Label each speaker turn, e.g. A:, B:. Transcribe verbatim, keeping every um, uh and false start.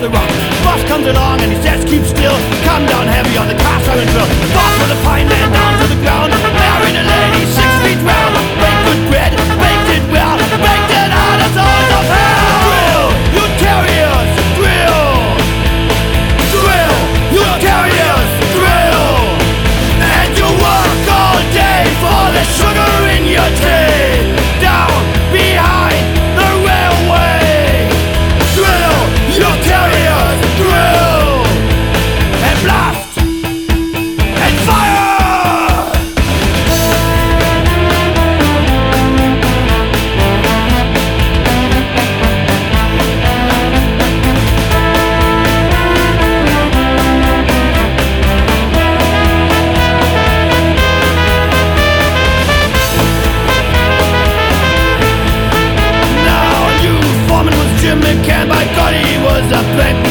A: the rock. Boss comes along and he says keep still. Come down heavy on the cast iron drill. Boss with a fine man down to the ground. Married a lady six feet round. Baked good bread, baked it well, baked it out as all of hell. Drill, you terriers, drill. Drill, you terriers, drill. And you work all day for the sugar in your tea. Down behind the railway. Drill, you terriers, drill. And blast, and fire. Jim McCann, by God, he was a blank.